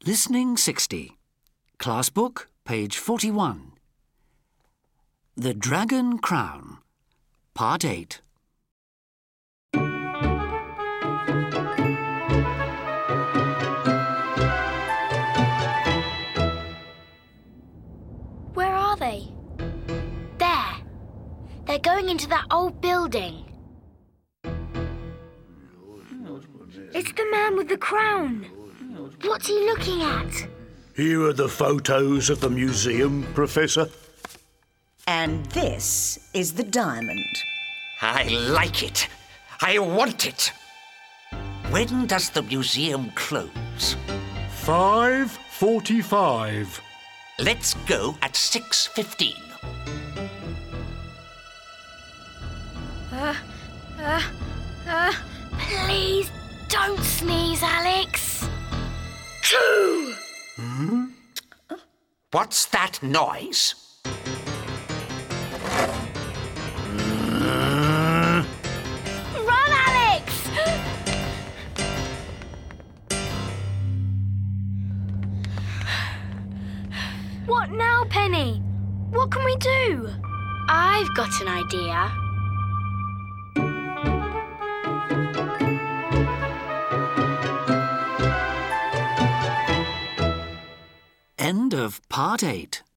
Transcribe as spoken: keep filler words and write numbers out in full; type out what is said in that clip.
Listening sixty. Class book, page forty-one. The Dragon Crown, part eight. Where are they? There. They're going into that old building. It's the man with the crown. What's he looking at? Here are the photos of the museum, Professor. And this is the diamond. I like it. I want it. When does the museum close? five forty-five. Let's go at six fifteen. Uh, uh, uh, please don't sneeze, Alex. Two! Hmm? What's that noise? Run, Alex! What now, Penny? What can we do? I've got an idea. End of part eight.